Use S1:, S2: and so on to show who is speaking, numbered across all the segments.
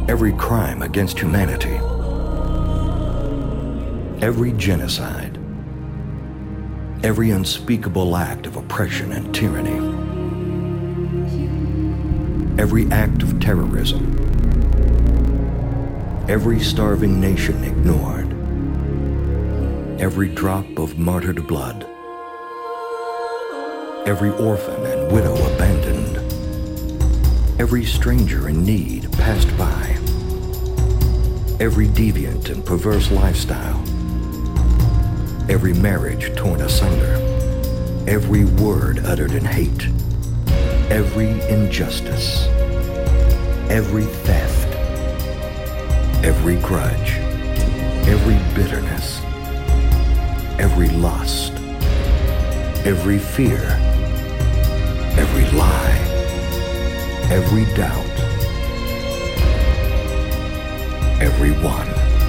S1: every crime against humanity, every genocide, every unspeakable act of oppression and tyranny, every act of terrorism, every starving nation ignored, every drop of martyred blood, every orphan and widow abandoned, every stranger in need passed by, every deviant and perverse lifestyle, every marriage torn asunder, every word uttered in hate, every injustice, every theft, every grudge, every bitterness, every lust, every fear, every lie, every doubt, every one.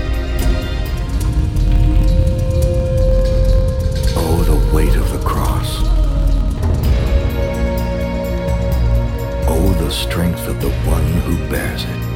S1: Oh, the weight of the cross. Oh, the strength of the one who bears it.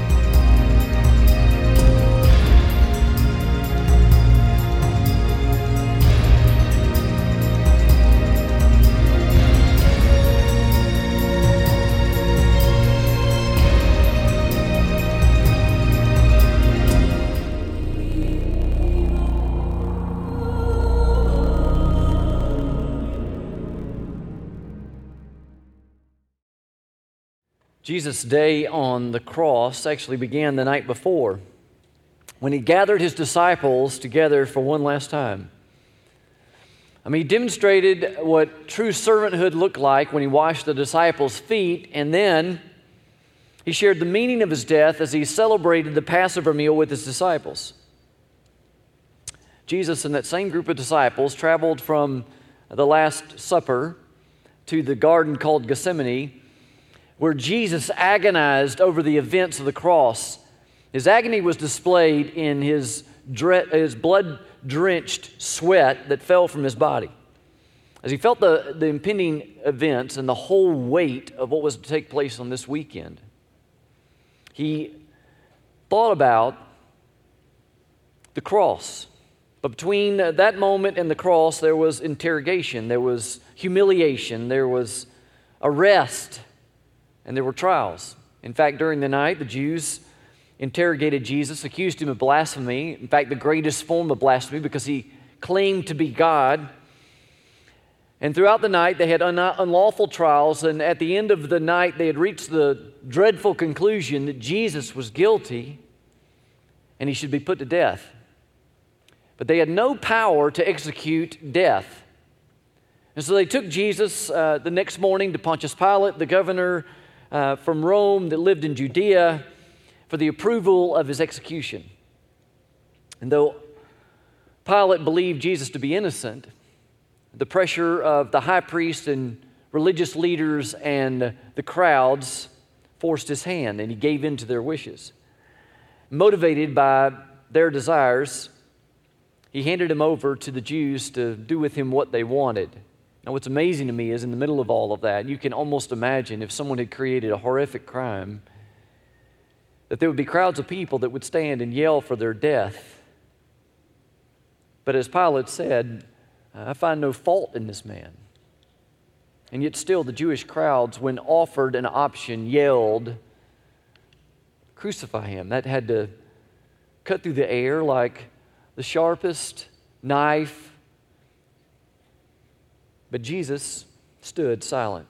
S2: Jesus' day on the cross actually began the night before when he gathered his disciples together for one last time. He demonstrated what true servanthood looked like when he washed the disciples' feet, and then he shared the meaning of his death as he celebrated the Passover meal with his disciples. Jesus and that same group of disciples traveled from the Last Supper to the garden called Gethsemane, where Jesus agonized over the events of the cross. His agony was displayed in his blood-drenched sweat that fell from his body. As he felt the impending events and the whole weight of what was to take place on this weekend, he thought about the cross. But between that moment and the cross, there was interrogation, there was humiliation, there was arrest, and there were trials. In fact, during the night, the Jews interrogated Jesus, accused him of blasphemy. In fact, the greatest form of blasphemy because he claimed to be God. And throughout the night, they had unlawful trials. And at the end of the night, they had reached the dreadful conclusion that Jesus was guilty and he should be put to death. But they had no power to execute death. And so they took Jesus the next morning to Pontius Pilate, the governor from Rome that lived in Judea, for the approval of his execution. And though Pilate believed Jesus to be innocent, the pressure of the high priest and religious leaders and the crowds forced his hand, and he gave in to their wishes. Motivated by their desires, he handed him over to the Jews to do with him what they wanted. Now, what's amazing to me is in the middle of all of that, you can almost imagine if someone had created a horrific crime, that there would be crowds of people that would stand and yell for their death. But as Pilate said, I find no fault in this man. And yet still the Jewish crowds, when offered an option, yelled, crucify him. That had to cut through the air like the sharpest knife. But Jesus stood silent.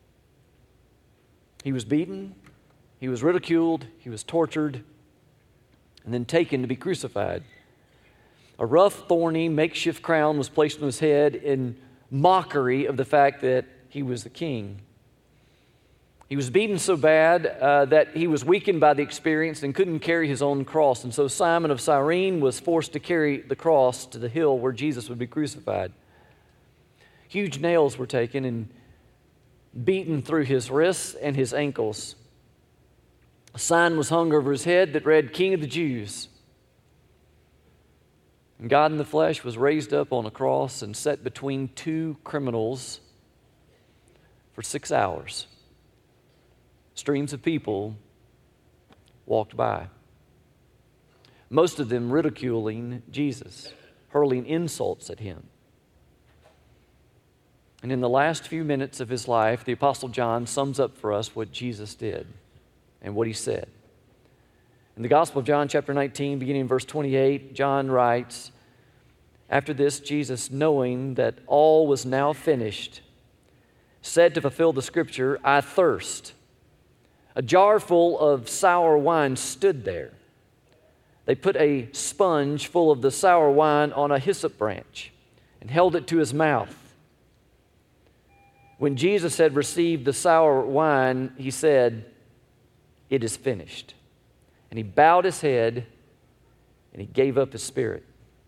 S2: He was beaten, he was ridiculed, he was tortured, and then taken to be crucified. A rough, thorny, makeshift crown was placed on his head in mockery of the fact that he was the king. He was beaten so bad that he was weakened by the experience and couldn't carry his own cross. And so Simon of Cyrene was forced to carry the cross to the hill where Jesus would be crucified. Huge nails were taken and beaten through his wrists and his ankles. A sign was hung over his head that read, King of the Jews. And God in the flesh was raised up on a cross and set between two criminals for 6 hours. Streams of people walked by. most of them ridiculing Jesus, hurling insults at him. And in the last few minutes of his life, the Apostle John sums up for us what Jesus did and what he said. In the Gospel of John, chapter 19, beginning in verse 28, John writes, "After this, Jesus, knowing that all was now finished, said to fulfill the scripture, 'I thirst.' A jar full of sour wine stood there. They put a sponge full of the sour wine on a hyssop branch and held it to his mouth. When Jesus had received the sour wine, he said, 'It is finished.' And he bowed his head and he gave up his spirit."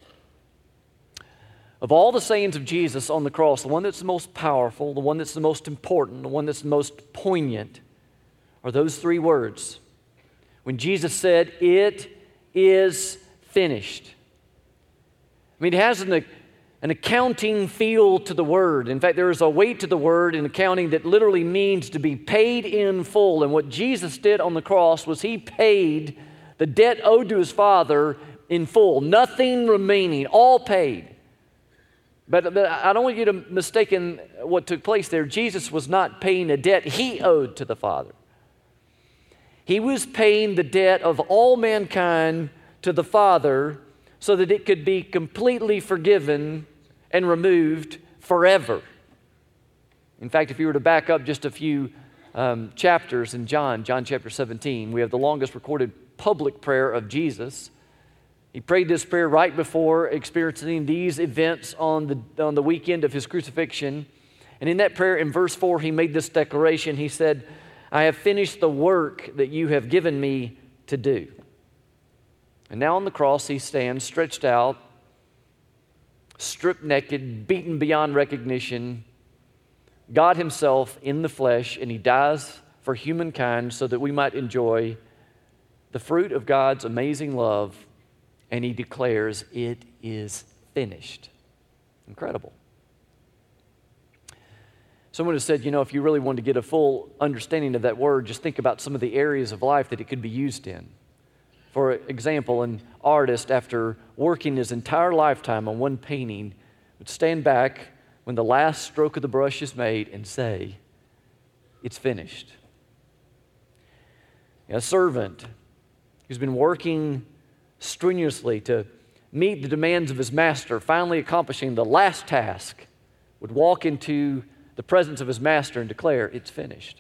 S2: Of all the sayings of Jesus on the cross, the one that's the most powerful, the one that's the most important, the one that's the most poignant are those three words. When Jesus said, "It is finished." I mean, it has an accounting feel to the word. In fact, there is a weight to the word in accounting that literally means to be paid in full. And what Jesus did on the cross was he paid the debt owed to his Father in full, nothing remaining, all paid. But I don't want you to mistake what took place there. Jesus was not paying a debt he owed to the Father. He was paying the debt of all mankind to the Father so that it could be completely forgiven and removed forever. In fact, if you were to back up just a few chapters in John chapter 17, we have the longest recorded public prayer of Jesus. He prayed this prayer right before experiencing these events on the weekend of his crucifixion. And in that prayer, in verse 4, he made this declaration. He said, "I have finished the work that you have given me to do." And now on the cross, he stands stretched out, stripped naked, beaten beyond recognition, God himself in the flesh, and he dies for humankind so that we might enjoy the fruit of God's amazing love, and he declares, "It is finished." Incredible. Someone has said, if you really wanted to get a full understanding of that word, just think about some of the areas of life that it could be used in. For example, an artist, after working his entire lifetime on one painting, would stand back when the last stroke of the brush is made and say, "It's finished." A servant who's been working strenuously to meet the demands of his master, finally accomplishing the last task, would walk into the presence of his master and declare, "It's finished."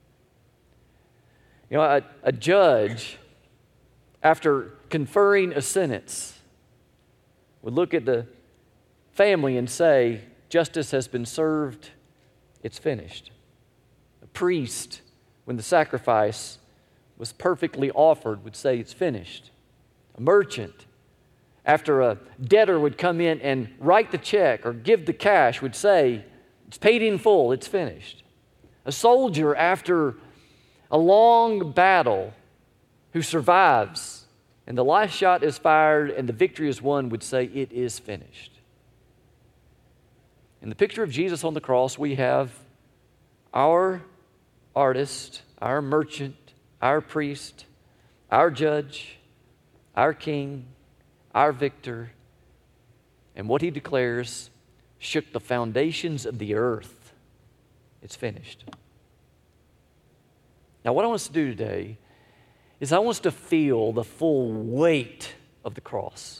S2: A judge, after conferring a sentence, would look at the family and say, "Justice has been served, it's finished." A priest, when the sacrifice was perfectly offered, would say, "It's finished." A merchant, after a debtor would come in and write the check or give the cash, would say, "It's paid in full, it's finished." A soldier, after a long battle, who survives and the last shot is fired and the victory is won, would say, "It is finished." In the picture of Jesus on the cross, we have our artist, our merchant, our priest, our judge, our king, our victor, and what he declares shook the foundations of the earth. It's finished. Now, what I want us to do today is I want us to feel the full weight of the cross.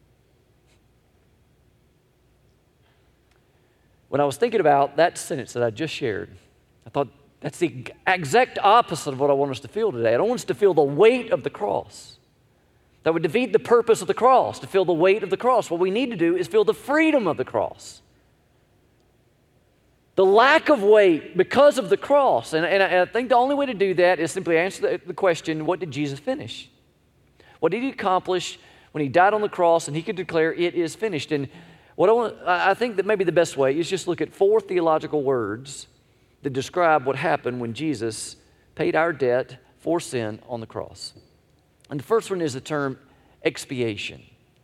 S2: When I was thinking about that sentence that I just shared, I thought that's the exact opposite of what I want us to feel today. I don't want us to feel the weight of the cross. That would defeat the purpose of the cross, to feel the weight of the cross. What we need to do is feel the freedom of the cross. The lack of weight because of the cross. And I think the only way to do that is simply answer the question, what did Jesus finish? What did he accomplish when he died on the cross and he could declare, "It is finished"? And I think that maybe the best way is just look at 4 theological words that describe what happened when Jesus paid our debt for sin on the cross. And the first one is the term expiation.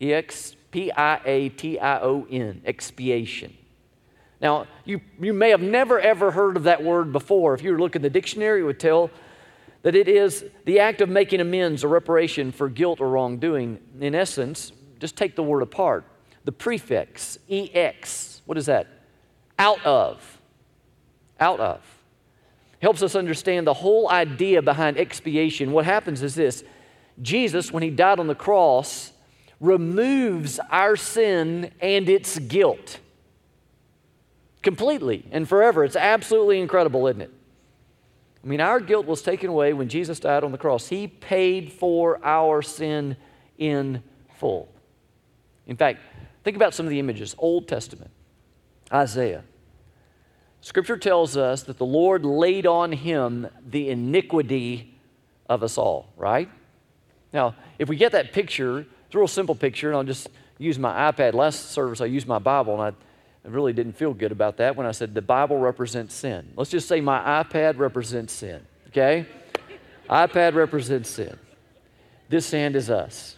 S2: E-X-P-I-A-T-I-O-N, expiation. Now, you may have never, ever heard of that word before. If you were to look in the dictionary, it would tell that it is the act of making amends or reparation for guilt or wrongdoing. In essence, just take the word apart. The prefix, ex, what is that? Out of. Out of. Helps us understand the whole idea behind expiation. What happens is this: Jesus, when he died on the cross, removes our sin and its guilt completely and forever. It's absolutely incredible, isn't it? I mean, our guilt was taken away when Jesus died on the cross. He paid for our sin in full. In fact, think about some of the images. Old Testament, Isaiah. Scripture tells us that the Lord laid on him the iniquity of us all, right? Now, if we get that picture, it's a real simple picture, and I'll just use my iPad. Last service, I used my Bible, and I really didn't feel good about that when I said the Bible represents sin. Let's just say my iPad represents sin, okay? iPad represents sin. This hand is us.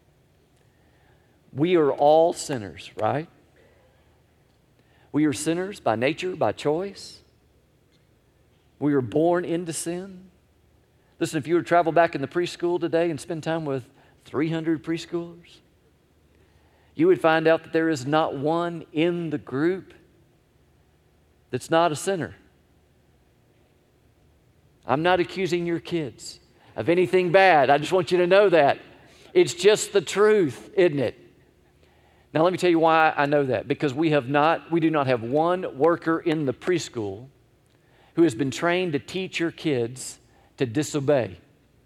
S2: We are all sinners, right? We are sinners by nature, by choice. We are born into sin. Listen, if you were to travel back in the preschool today and spend time with 300 preschoolers, you would find out that there is not one in the group that's not a sinner. I'm not accusing your kids of anything bad. I just want you to know that. It's just the truth, isn't it? Now, let me tell you why I know that. Because we do not have one worker in the preschool who has been trained to teach your kids to disobey.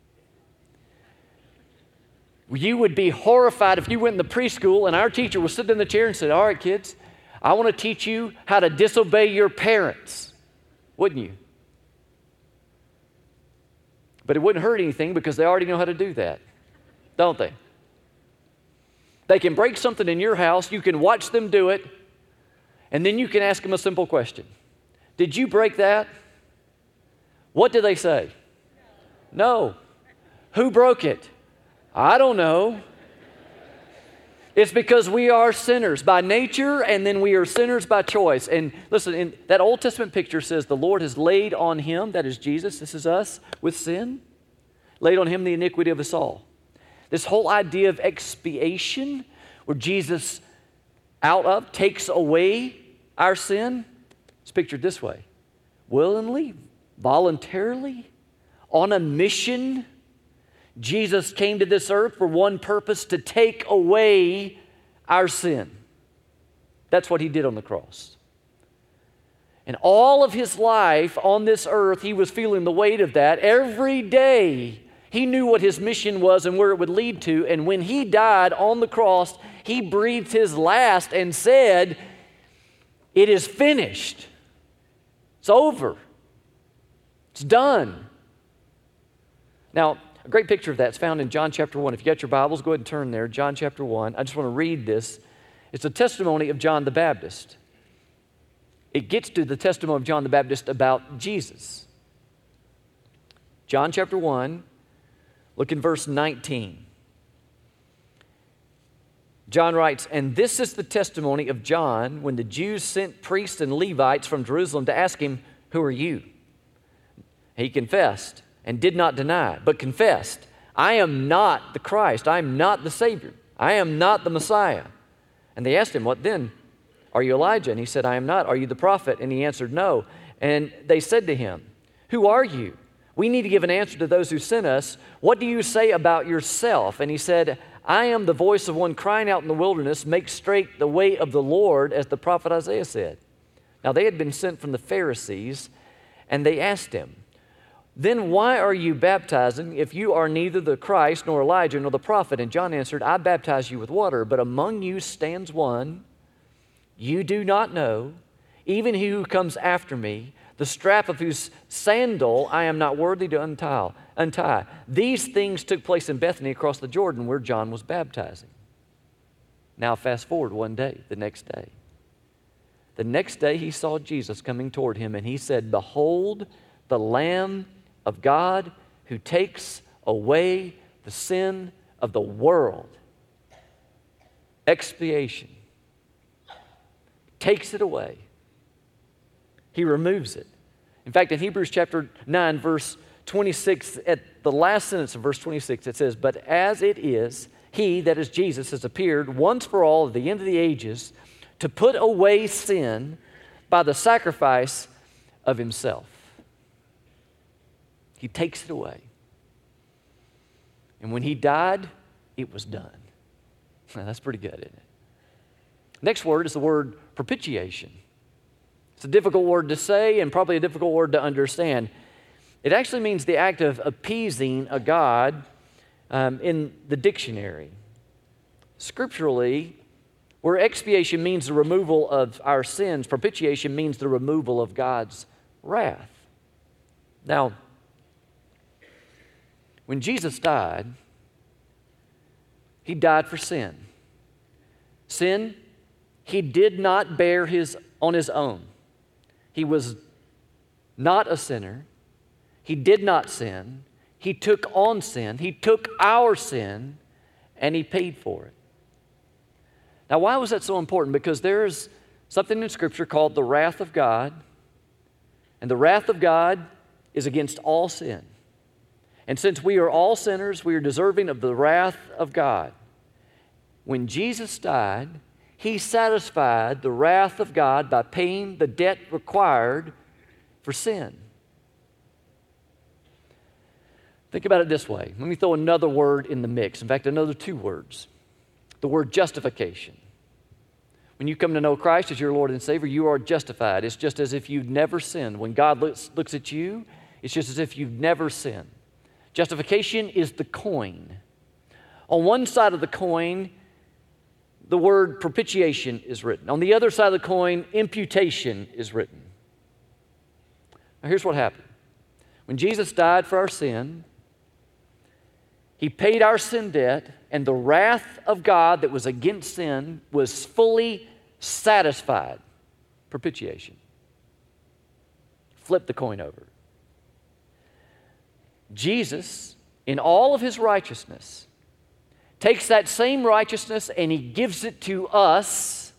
S2: You would be horrified if you went in the preschool and our teacher was sitting in the chair and said, "All right, kids, I want to teach you how to disobey your parents." Wouldn't you? But it wouldn't hurt anything because they already know how to do that, don't they? They can break something in your house, you can watch them do it, and then you can ask them a simple question. Did you break that? What do they say? No. Who broke it? I don't know. It's because we are sinners by nature, and then we are sinners by choice. And listen, in that Old Testament picture says the Lord has laid on him, that is Jesus, this is us, with sin, laid on him the iniquity of us all. This whole idea of expiation, where Jesus takes away our sin, is pictured this way: willingly, voluntarily, on a mission. Jesus came to this earth for one purpose: to take away our sin. That's what he did on the cross. And all of his life on this earth, he was feeling the weight of that. Every day, he knew what his mission was and where it would lead to. And when he died on the cross, he breathed his last and said, "It is finished. It's over. It's done." Now, a great picture of that is found in John chapter 1. If you got your Bibles, go ahead and turn there. John chapter 1. I just want to read this. It's a testimony of John the Baptist. It gets to the testimony of John the Baptist about Jesus. John chapter 1, look in verse 19. John writes, "And this is the testimony of John when the Jews sent priests and Levites from Jerusalem to ask him, 'Who are you?' He confessed and did not deny, but confessed, 'I am not the Christ. I am not the Savior. I am not the Messiah.' And they asked him, 'What then? Are you Elijah?' And he said, 'I am not.' 'Are you the prophet?' And he answered, 'No.' And they said to him, 'Who are you? We need to give an answer to those who sent us. What do you say about yourself?' And he said, 'I am the voice of one crying out in the wilderness, make straight the way of the Lord, as the prophet Isaiah said.' Now they had been sent from the Pharisees, and they asked him, 'Then why are you baptizing if you are neither the Christ nor Elijah nor the prophet?' And John answered, 'I baptize you with water, but among you stands one you do not know, even he who comes after me, the strap of whose sandal I am not worthy to untie. These things took place in Bethany across the Jordan where John was baptizing." Now fast forward one day, the next day. The next day he saw Jesus coming toward him, and he said, "Behold, the Lamb of God who takes away the sin of the world." Expiation. Takes it away. He removes it. In fact, in Hebrews chapter 9, verse 26, at the last sentence of verse 26, it says, "But as it is, he," that is Jesus, "has appeared once for all at the end of the ages to put away sin by the sacrifice of himself." He takes it away. And when he died, it was done. Now, that's pretty good, isn't it? Next word is the word propitiation. It's a difficult word to say and probably a difficult word to understand. It actually means the act of appeasing a god in the dictionary. Scripturally, where expiation means the removal of our sins, propitiation means the removal of God's wrath. Now, when Jesus died, he died for sin. Sin, he did not bear on his own. He was not a sinner. He did not sin. He took on sin. He took our sin, and he paid for it. Now, why was that so important? Because there's something in Scripture called the wrath of God, and the wrath of God is against all sin. And since we are all sinners, we are deserving of the wrath of God. When Jesus died, he satisfied the wrath of God by paying the debt required for sin. Think about it this way. Let me throw another word in the mix. In fact, another two words. The word justification. When you come to know Christ as your Lord and Savior, you are justified. It's just as if you've never sinned. When God looks at you, it's just as if you've never sinned. Justification is the coin. On one side of the coin, the word propitiation is written. On the other side of the coin, imputation is written. Now, here's what happened. When Jesus died for our sin, he paid our sin debt, and the wrath of God that was against sin was fully satisfied. Propitiation. Flip the coin over. Jesus, in all of his righteousness, takes that same righteousness and he gives it to us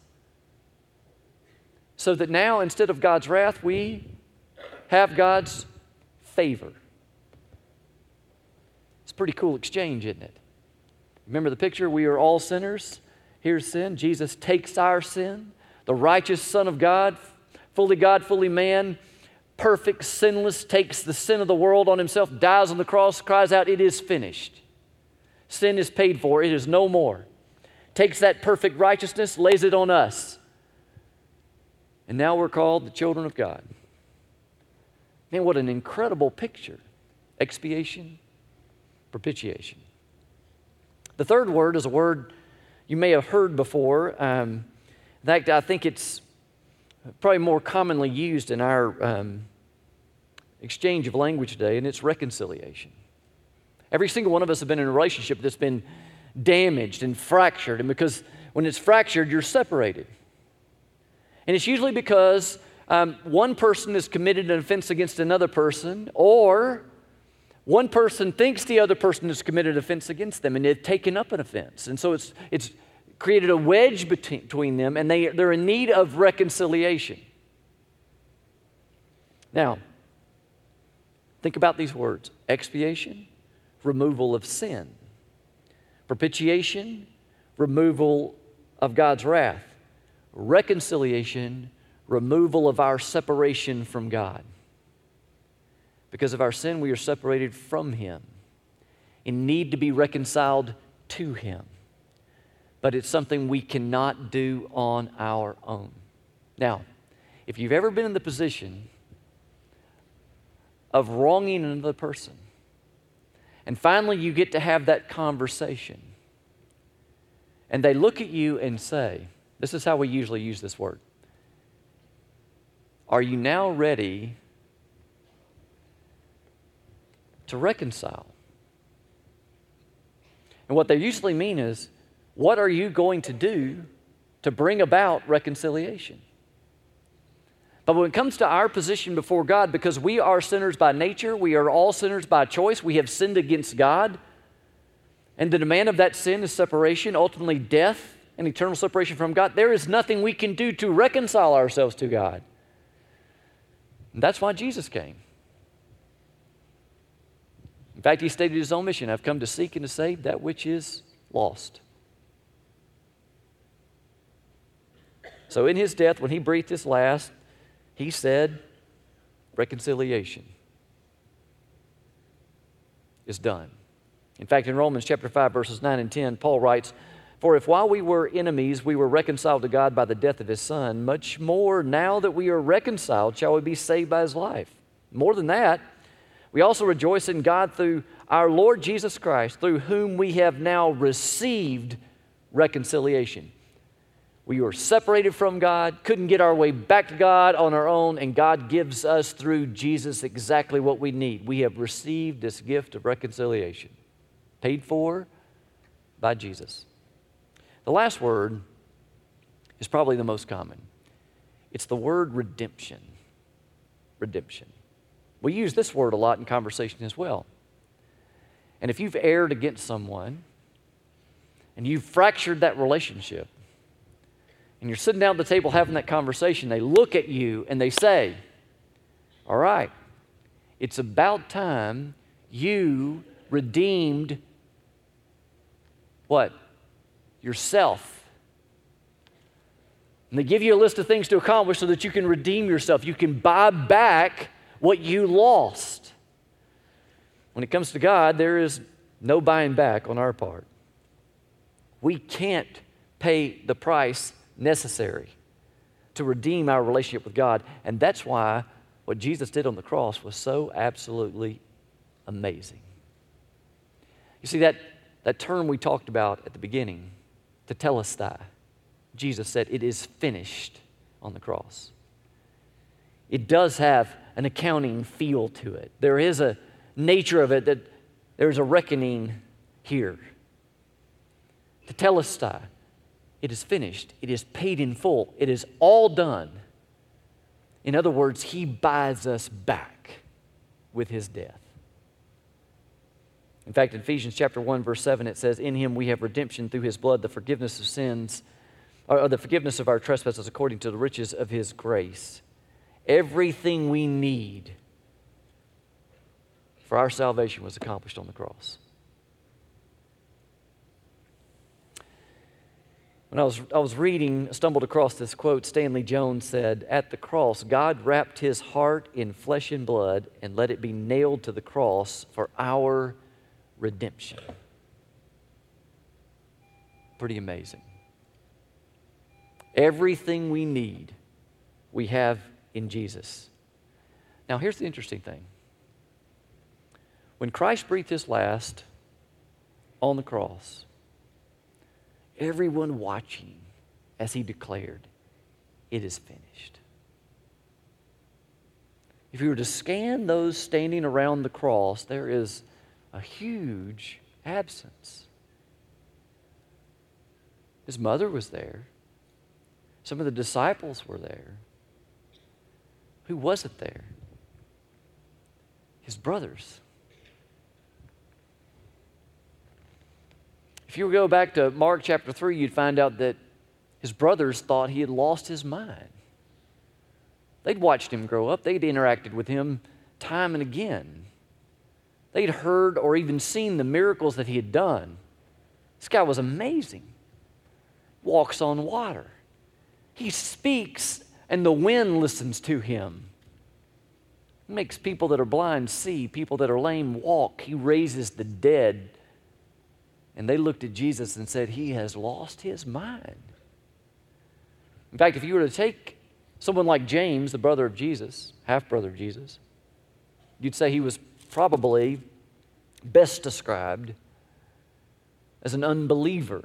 S2: so that now, instead of God's wrath, we have God's favor. It's a pretty cool exchange, isn't it? Remember the picture? We are all sinners. Here's sin. Jesus takes our sin. The righteous Son of God, fully man, perfect, sinless, takes the sin of the world on himself, dies on the cross, cries out, "It is finished." Sin is paid for. It is no more. Takes that perfect righteousness, lays it on us. And now we're called the children of God. Man, what an incredible picture. Expiation, propitiation. The third word is a word you may have heard before. In fact, I think it's probably more commonly used in our exchange of language today, and it's reconciliation. Every single one of us have been in a relationship that's been damaged and fractured, and because when it's fractured, you're separated. And it's usually because one person has committed an offense against another person, or one person thinks the other person has committed an offense against them, and they've taken up an offense. And so it's created a wedge between them, and they're in need of reconciliation. Now, think about these words. Expiation, removal of sin. Propitiation, removal of God's wrath. Reconciliation, removal of our separation from God. Because of our sin, we are separated from Him and need to be reconciled to Him. But it's something we cannot do on our own. Now, if you've ever been in the position of wronging another person, and finally you get to have that conversation, and they look at you and say, this is how we usually use this word, "Are you now ready to reconcile?" And what they usually mean is, what are you going to do to bring about reconciliation? But when it comes to our position before God, because we are sinners by nature, we are all sinners by choice, we have sinned against God, and the demand of that sin is separation, ultimately death and eternal separation from God, there is nothing we can do to reconcile ourselves to God. And that's why Jesus came. In fact, he stated his own mission: I've come to seek and to save that which is lost. So in his death, when he breathed his last, he said, reconciliation is done. In fact, in Romans chapter 5, verses 9 and 10, Paul writes, "For if while we were enemies, we were reconciled to God by the death of his Son, much more now that we are reconciled shall we be saved by his life. More than that, we also rejoice in God through our Lord Jesus Christ, through whom we have now received reconciliation." We were separated from God, couldn't get our way back to God on our own, and God gives us through Jesus exactly what we need. We have received this gift of reconciliation, paid for by Jesus. The last word is probably the most common. It's the word redemption. Redemption. We use this word a lot in conversation as well. And if you've erred against someone and you've fractured that relationship, and you're sitting down at the table having that conversation, they look at you and they say, all right, it's about time you redeemed what? Yourself. And they give you a list of things to accomplish so that you can redeem yourself. You can buy back what you lost. When it comes to God, there is no buying back on our part. We can't pay the price necessary to redeem our relationship with God. And that's why what Jesus did on the cross was so absolutely amazing. You see, that term we talked about at the beginning, tetelestai, Jesus said, it is finished on the cross. It does have an accounting feel to it. There is a nature of it that there's a reckoning here. Tetelestai. It is finished. It is paid in full. It is all done. In other words, he buys us back with his death. In fact, in Ephesians chapter 1, verse 7, it says, "In him we have redemption through his blood, the forgiveness of sins, or the forgiveness of our trespasses according to the riches of his grace." Everything we need for our salvation was accomplished on the cross. When I was reading, stumbled across this quote. Stanley Jones said, "At the cross, God wrapped his heart in flesh and blood and let it be nailed to the cross for our redemption." Pretty amazing. Everything we need, we have in Jesus. Now, here's the interesting thing. When Christ breathed his last on the cross, everyone watching as he declared, "It is finished." If you were to scan those standing around the cross, there is a huge absence. His mother was there. Some of the disciples were there. Who wasn't there? His brothers. If you go back to Mark chapter 3, you'd find out that his brothers thought he had lost his mind. They'd watched him grow up. They'd interacted with him time and again. They'd heard or even seen the miracles that he had done. This guy was amazing. Walks on water. He speaks and the wind listens to him. He makes people that are blind see, people that are lame walk. He raises the dead. And they looked at Jesus and said, he has lost his mind. In fact, if you were to take someone like James, the brother of Jesus, half-brother of Jesus, you'd say he was probably best described as an unbeliever.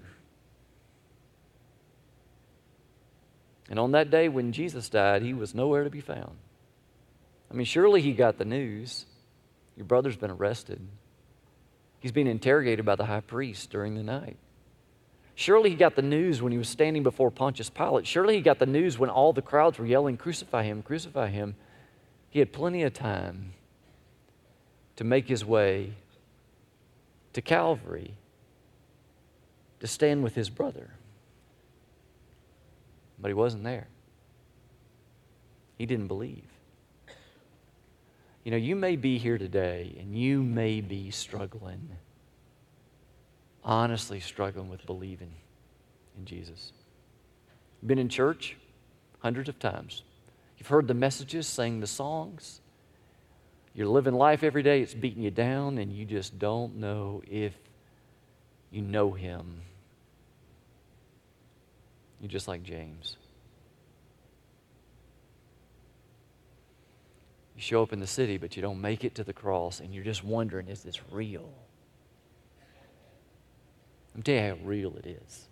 S2: And on that day when Jesus died, he was nowhere to be found. I mean, surely he got the news. Your brother's been arrested. He's being interrogated by the high priest during the night. Surely he got the news when he was standing before Pontius Pilate. Surely he got the news when all the crowds were yelling, "Crucify him, crucify him." He had plenty of time to make his way to Calvary to stand with his brother. But he wasn't there. He didn't believe. You know, you may be here today and you may be struggling, honestly struggling with believing in Jesus. You've been in church hundreds of times. You've heard the messages, sang the songs. You're living life every day, it's beating you down, and you just don't know if you know Him. You're just like James. You show up in the city, but you don't make it to the cross, and you're just wondering, is this real? Let me tell you how real it is.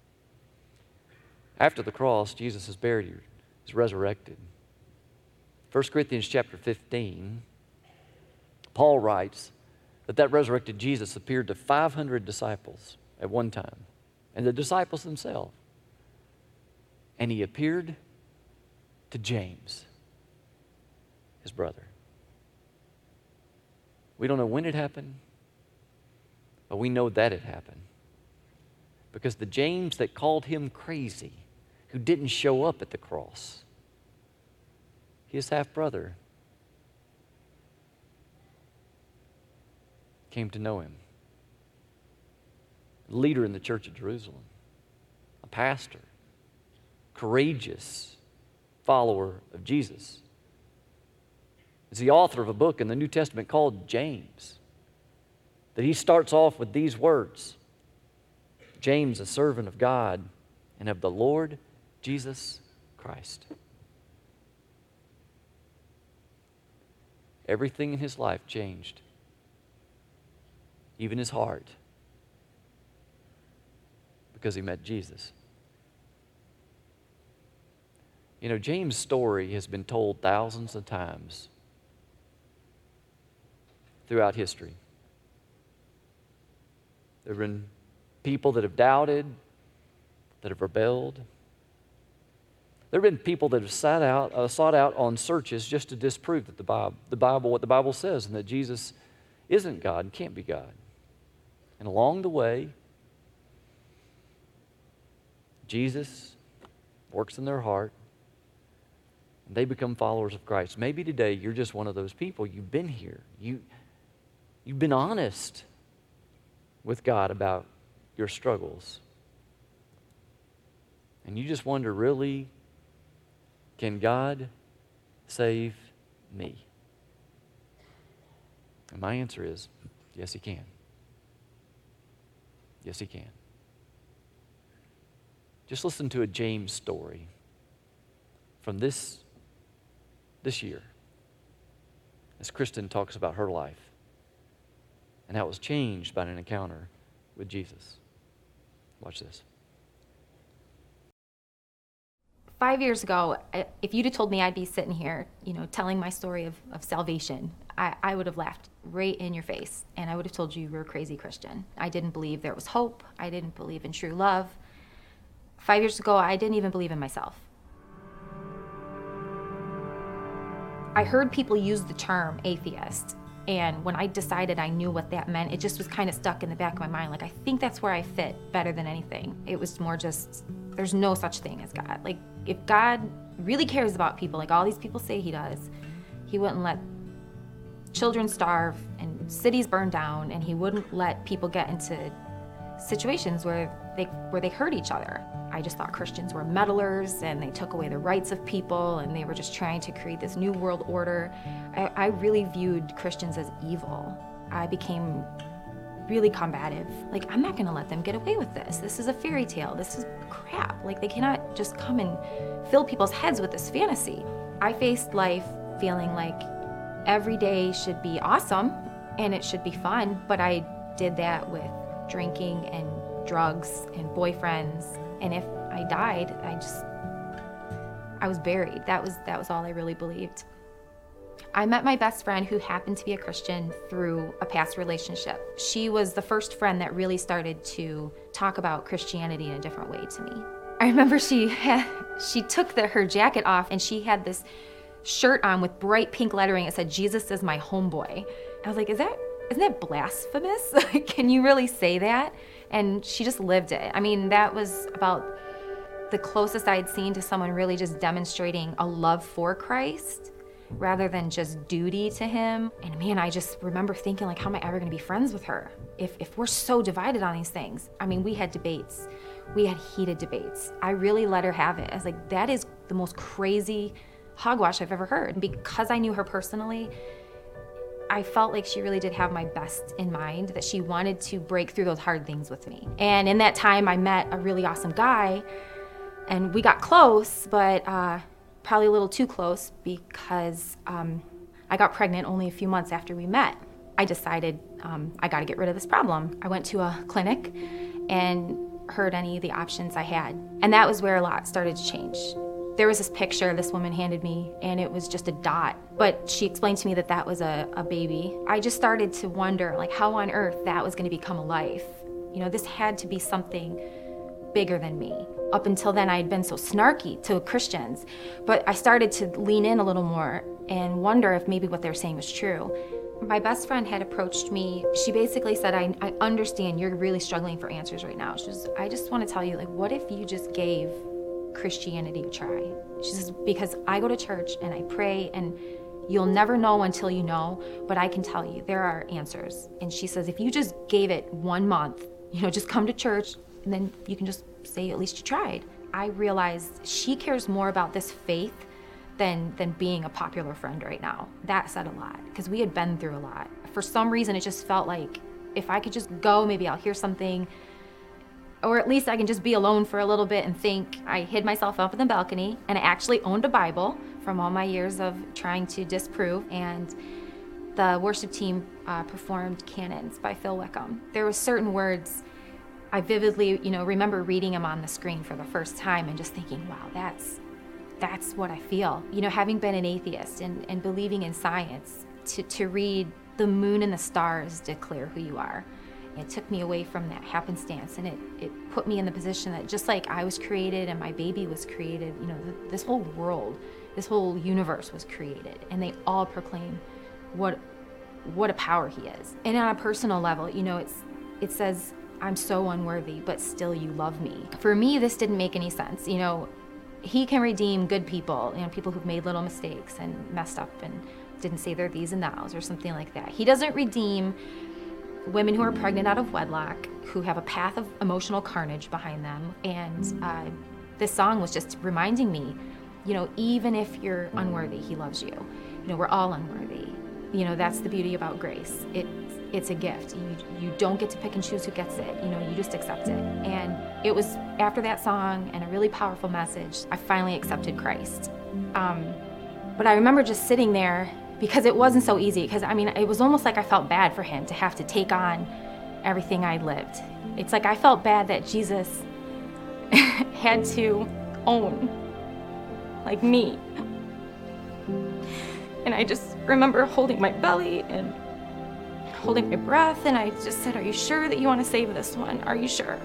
S2: After the cross, Jesus is buried, He's resurrected. 1 Corinthians chapter 15, Paul writes that resurrected Jesus appeared to 500 disciples at one time, and the disciples themselves. And He appeared to James, his brother. We don't know when it happened, but we know that it happened. Because the James that called Him crazy, who didn't show up at the cross, his half-brother came to know Him. A leader in the church of Jerusalem, a pastor, courageous follower of Jesus. Is the author of a book in the New Testament called James, that he starts off with these words: James, a servant of God and of the Lord Jesus Christ. Everything in his life changed, even his heart, because he met Jesus. You know, James' story has been told thousands of times throughout history. There have been people that have doubted, that have rebelled. There have been people that have sought out on searches just to disprove that what the Bible says, and that Jesus isn't God and can't be God. And along the way, Jesus works in their heart, and they become followers of Christ. Maybe today you're just one of those people. You've been here. You've been honest with God about your struggles. And you just wonder, really, can God save me? And my answer is, yes, He can. Yes, He can. Just listen to a James story from this year, as Kristen talks about her life and how it was changed by an encounter with Jesus. Watch this.
S3: 5 years ago, if you'd have told me I'd be sitting here, telling my story of salvation, I would have laughed right in your face, and I would have told you were a crazy Christian. I didn't believe there was hope. I didn't believe in true love. 5 years ago, I didn't even believe in myself. I heard people use the term atheist, and when I decided I knew what that meant, it just was kind of stuck in the back of my mind. Like, I think that's where I fit better than anything. It was more just, there's no such thing as God. Like, if God really cares about people, like all these people say He does, He wouldn't let children starve and cities burn down, and He wouldn't let people get into situations where they hurt each other. I just thought Christians were meddlers, and they took away the rights of people, and they were just trying to create this new world order. I really viewed Christians as evil. I became really combative. Like, I'm not gonna let them get away with this. This is a fairy tale. This is crap. Like, they cannot just come and fill people's heads with this fantasy. I faced life feeling like every day should be awesome and it should be fun, but I did that with drinking and drugs and boyfriends. And if I died, I was buried. That was all I really believed. I met my best friend, who happened to be a Christian, through a past relationship. She was the first friend that really started to talk about Christianity in a different way to me. I remember she took her jacket off, and she had this shirt on with bright pink lettering. It said, "Jesus is my homeboy." I was like, isn't that blasphemous? Can you really say that? And she just lived it. I mean, that was about the closest I had seen to someone really just demonstrating a love for Christ. rather than just duty to him. And man, I just remember thinking, like, how am I ever gonna be friends with her if we're so divided on these things? I mean, we had debates. We had heated debates. I really let her have it. I was like, that is the most crazy hogwash I've ever heard. And because I knew her personally, I felt like she really did have my best in mind, that she wanted to break through those hard things with me. And in that time, I met a really awesome guy, and we got close, but probably a little too close, because I got pregnant only a few months after we met. I decided I got to get rid of this problem. I went to a clinic and heard any of the options I had. And that was where a lot started to change. There was this picture this woman handed me, and it was just a dot. But she explained to me that that was a baby. I just started to wonder, like, how on earth that was going to become a life. You know, this had to be something bigger than me. Up until then, I had been so snarky to Christians. But I started to lean in a little more and wonder if maybe what they were saying was true. My best friend had approached me. She basically said, I understand you're really struggling for answers right now. She was, I just want to tell you, like, what if you just gave Christianity a try? She says, because I go to church and I pray, and you'll never know until you know, but I can tell you there are answers. And she says, if you just gave it 1 month, you know, just come to church, and then you can just say at least you tried. I realized she cares more about this faith than being a popular friend right now. That said a lot, because we had been through a lot. For some reason, it just felt like if I could just go, maybe I'll hear something, or at least I can just be alone for a little bit and think. I hid myself up in the balcony, and I actually owned a Bible from all my years of trying to disprove, and the worship team performed Canons by Phil Wickham. There were certain words I vividly, remember reading them on the screen for the first time and just thinking, wow, that's what I feel. Having been an atheist and believing in science, to read the moon and the stars declare who you are. It took me away from that happenstance, and it put me in the position that just like I was created and my baby was created, this whole world, this whole universe was created, and they all proclaim what a power he is. And on a personal level, it says, I'm so unworthy, but still you love me. For me, this didn't make any sense. He can redeem good people, people who've made little mistakes and messed up and didn't say their these and thous or something like that. He doesn't redeem women who are pregnant out of wedlock, who have a path of emotional carnage behind them. And this song was just reminding me, even if you're unworthy, he loves you. We're all unworthy. That's the beauty about grace. It's a gift. You don't get to pick and choose who gets it. You just accept it. And it was after that song and a really powerful message, I finally accepted Christ. But I remember just sitting there, because it wasn't so easy. Because it was almost like I felt bad for him to have to take on everything I'd lived. It's like I felt bad that Jesus had to own, like, me. And I just remember holding my belly and holding my breath, and I just said, are you sure that you want to save this one? Are you sure?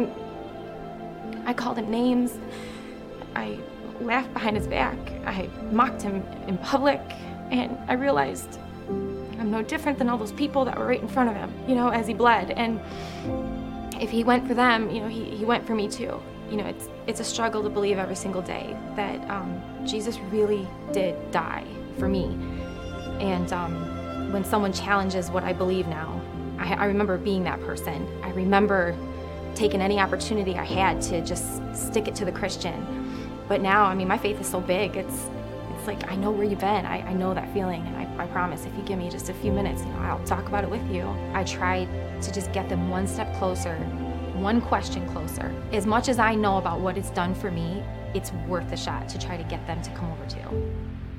S3: I called him names. I laughed behind his back. I mocked him in public, and I realized I'm no different than all those people that were right in front of him, as he bled. And if he went for them, he went for me too. It's a struggle to believe every single day that Jesus really did die for me. And when someone challenges what I believe now, I remember being that person. I remember taking any opportunity I had to just stick it to the Christian. But now, my faith is so big. It's like, I know where you've been. I know that feeling, and I promise if you give me just a few minutes, I'll talk about it with you. I try to just get them one step closer, one question closer. As much as I know about what it's done for me, it's worth a shot to try to get them to come over too.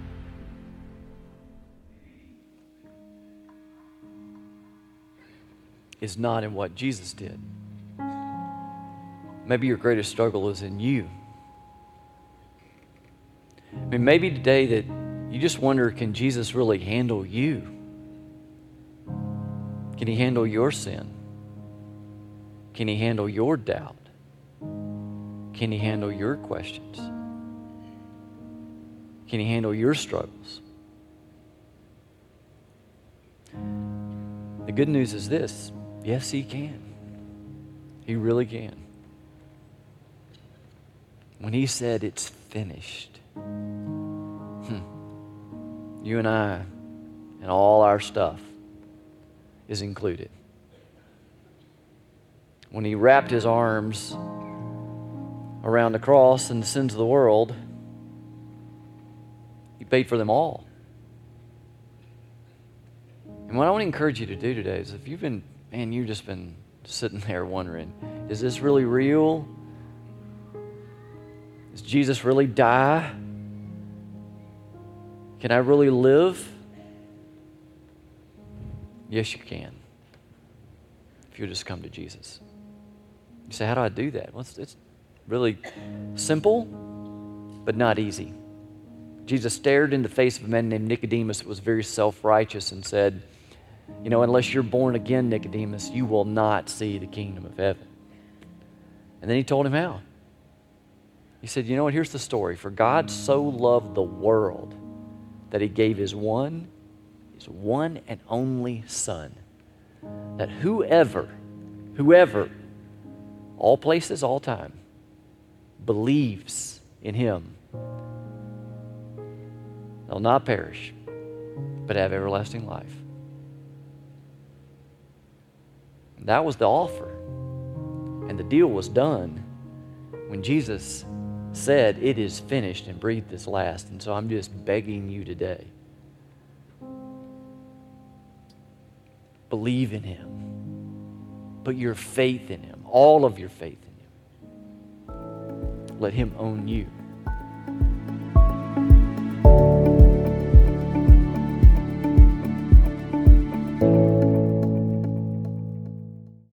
S2: Is not in what Jesus did. Maybe your greatest struggle is in you. Maybe today that you just wonder, can Jesus really handle you? Can he handle your sin? Can he handle your doubt? Can he handle your questions? Can he handle your struggles? The good news is this. Yes, he can. He really can. When he said it's finished, You and I and all our stuff is included. When he wrapped his arms around the cross and the sins of the world, he paid for them all. And what I want to encourage you to do today is if you've just been sitting there wondering, is this really real? Does Jesus really die? Can I really live? Yes, you can. If you'll just come to Jesus. You say, how do I do that? Well, it's really simple, but not easy. Jesus stared in the face of a man named Nicodemus that was very self-righteous and said, unless you're born again, Nicodemus, you will not see the kingdom of heaven. And then he told him how. He said, here's the story. For God so loved the world that he gave his one and only Son, that whoever, all places, all time, believes in him, they'll not perish, but have everlasting life. That was the offer. And the deal was done when Jesus said, it is finished, and breathed his last. And so I'm just begging you today, believe in him. Put your faith in him, all of your faith in him. Let him own you.